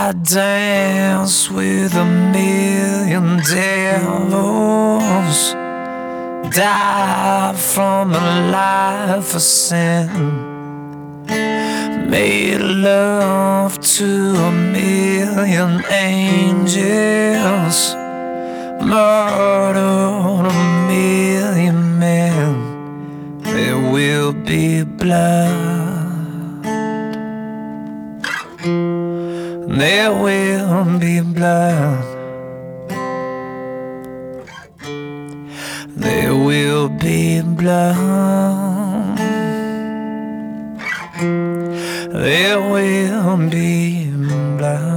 I dance with a million devils, die from a life of sin, made love to a million angels, murdered a million men. There will be blood. There will be blood. There will be blood. There will be blood.